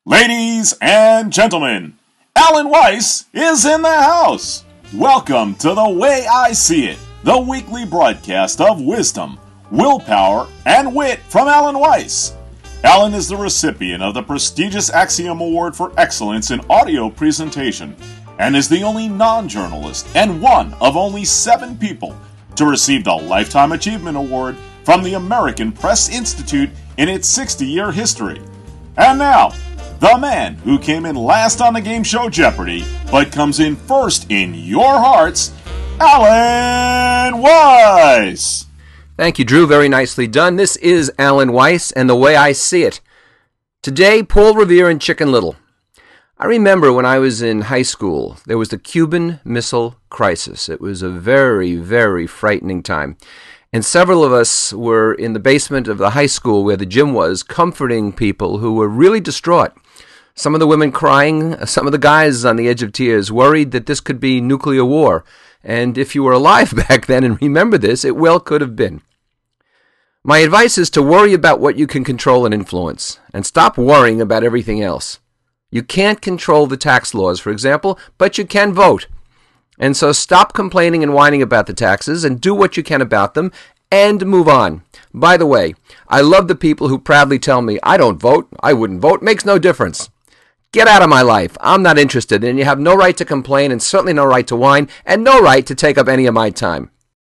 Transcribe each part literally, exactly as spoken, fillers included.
Ladies and gentlemen, Alan Weiss is in the house. Welcome to The Way I See It, the weekly broadcast of wisdom, willpower, and wit from Alan Weiss. Alan is the recipient of the prestigious Axiom Award for Excellence in Audio Presentation and is the only non-journalist and one of only seven people to receive the Lifetime Achievement Award from the American Press Institute in its sixty-year history. And now, the man who came in last on the game show Jeopardy, but comes in first in your hearts, Alan Weiss! Thank you, Drew. Very nicely done. This is Alan Weiss and The Way I See It. Today, Paul Revere and Chicken Little. I remember when I was in high school, there was the Cuban Missile Crisis. It was a very, very frightening time. And several of us were in the basement of the high school where the gym was, comforting people who were really distraught. Some of the women crying, some of the guys on the edge of tears, worried that this could be nuclear war. And if you were alive back then and remember this, it well could have been. My advice is to worry about what you can control and influence, and stop worrying about everything else. You can't control the tax laws, for example, but you can vote. And so stop complaining and whining about the taxes and do what you can about them and move on. By the way, I love the people who proudly tell me, I don't vote, I wouldn't vote, makes no difference. Get out of my life. I'm not interested, and you have no right to complain and certainly no right to whine and no right to take up any of my time.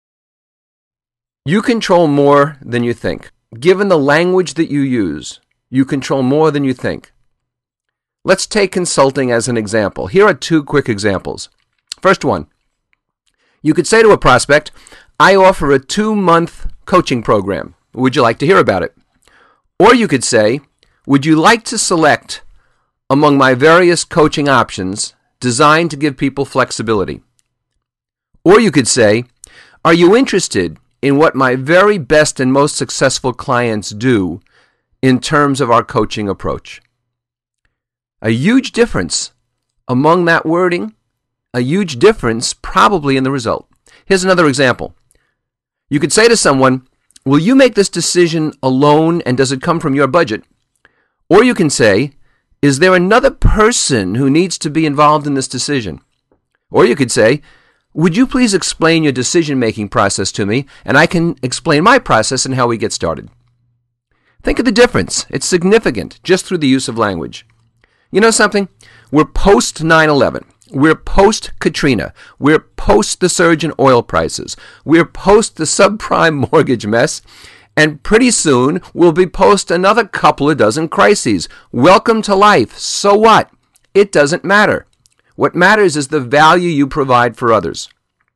You control more than you think. Given the language that you use, you control more than you think. Let's take consulting as an example. Here are two quick examples. First one, you could say to a prospect, I offer a two-month coaching program. Would you like to hear about it? Or you could say, would you like to select among my various coaching options designed to give people flexibility? Or you could say, are you interested in what my very best and most successful clients do in terms of our coaching approach? A huge difference among that wording, a huge difference probably in the result. Here's another example. You could say to someone, will you make this decision alone and does it come from your budget? Or you can say, is there another person who needs to be involved in this decision? Or you could say, would you please explain your decision-making process to me, and I can explain my process and how we get started. Think of the difference. It's significant just through the use of language. You know something? We're post nine eleven. We're post-Katrina. We're post the surge in oil prices. We're post the subprime mortgage mess. And pretty soon, we'll be post another couple of dozen crises. Welcome to life. So what? It doesn't matter. What matters is the value you provide for others.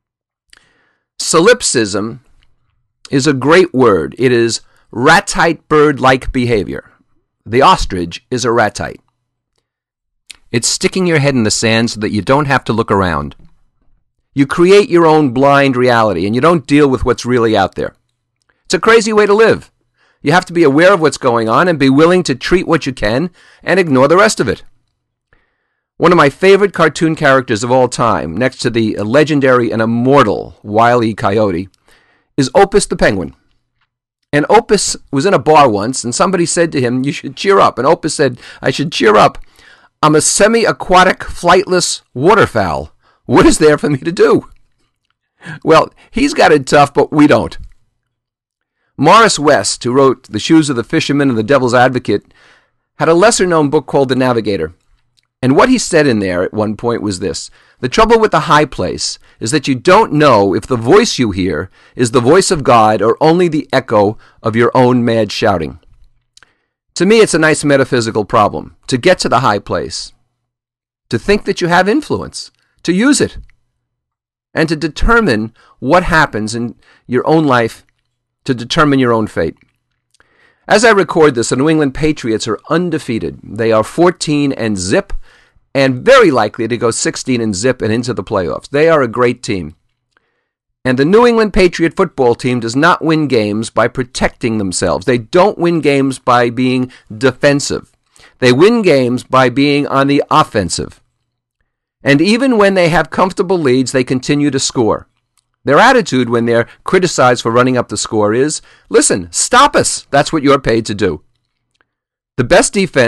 Solipsism is a great word. It is ratite bird-like behavior. The ostrich is a ratite. It's sticking your head in the sand so that you don't have to look around. You create your own blind reality, and you don't deal with what's really out there. It's a crazy way to live. You have to be aware of what's going on and be willing to treat what you can and ignore the rest of it. One of my favorite cartoon characters of all time, next to the legendary and immortal Wile E. Coyote, is Opus the Penguin. And Opus was in a bar once, and somebody said to him, you should cheer up. And Opus said, I should cheer up. I'm a semi-aquatic, flightless waterfowl. What is there for me to do? Well, he's got it tough, but we don't. Morris West, who wrote The Shoes of the Fisherman and The Devil's Advocate, had a lesser-known book called The Navigator. And what he said in there at one point was this: the trouble with the high place is that you don't know if the voice you hear is the voice of God or only the echo of your own mad shouting. To me, it's a nice metaphysical problem to get to the high place, to think that you have influence, to use it, and to determine what happens in your own life, to determine your own fate. As I record this, the New England Patriots are undefeated. They are fourteen and zip, and very likely to go sixteen and zip and into the playoffs. They are a great team. And the New England Patriot football team does not win games by protecting themselves. They don't win games by being defensive. They win games by being on the offensive. And even when they have comfortable leads, they continue to score. Their attitude when they're criticized for running up the score is, listen, stop us. That's what you're paid to do. The best defense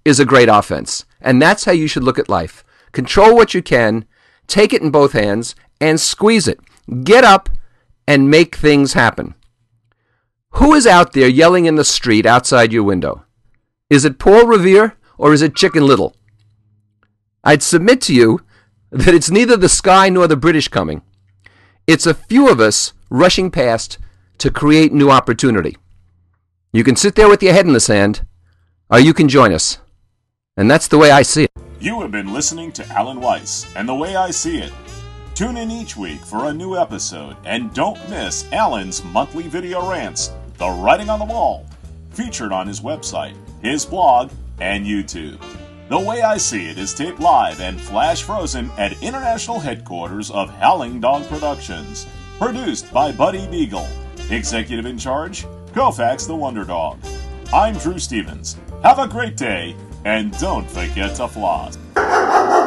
is a great offense. And that's how you should look at life. Control what you can, take it in both hands, and squeeze it. Get up and make things happen. Who is out there yelling in the street outside your window? Is it Paul Revere or is it Chicken Little? I'd submit to you that it's neither the sky nor the British coming. It's a few of us rushing past to create new opportunity. You can sit there with your head in the sand, or you can join us. And that's the way I see it. You have been listening to Alan Weiss and The Way I See It. Tune in each week for a new episode, and don't miss Alan's monthly video rants, The Writing on the Wall, featured on his website, his blog, and YouTube. The Way I See It is taped live and flash frozen at international headquarters of Howling Dog Productions. Produced by Buddy Beagle. Executive in charge, Koufax the Wonder Dog. I'm Drew Stevens. Have a great day, and don't forget to floss.